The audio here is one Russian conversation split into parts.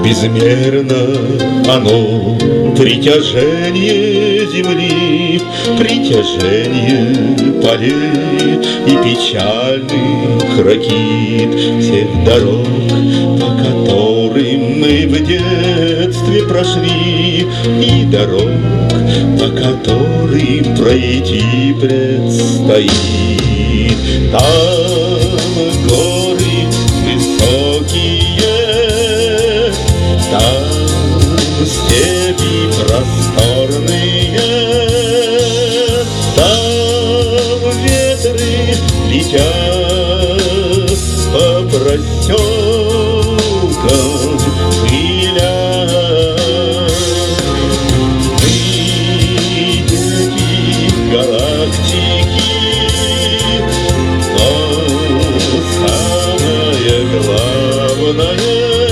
Безмерно оно, притяжение земли, притяжение полей и печальных ракит всех дорог, по которым мы в детстве прошли, и дорог, по которым пройти предстоит. Там горы высокие, там степи просторные, там ветры летят по проселкам пыля. Мы дети галактики, но самое главное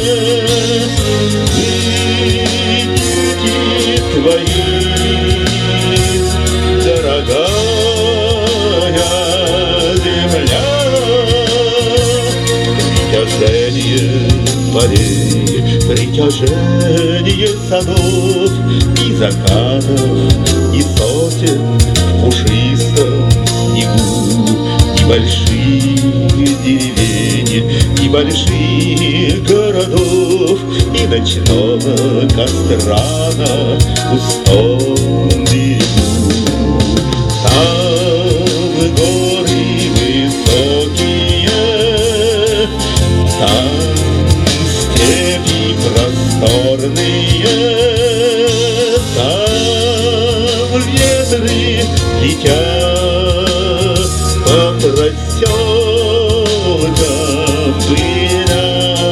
твои, дорогая земля. Притяжение полей, притяжение садов и закатов, и сотен в пушистом снегу, и большие деревень, и больших городов, и ночного костра на пустом берегу. Там горы высокие, там степи просторные, там ветры летят по проселкам пыля.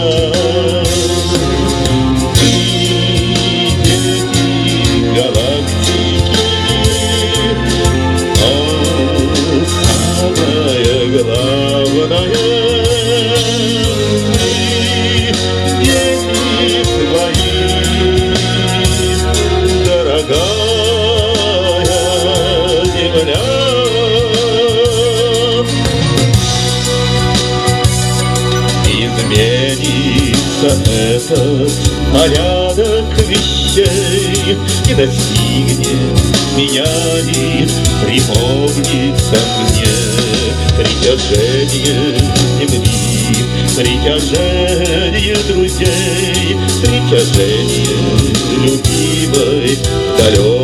Изменится этот порядок вещей, и достигнет меня, и припомнится мне притяжение земли, притяжение друзей, притяжение любимой далекой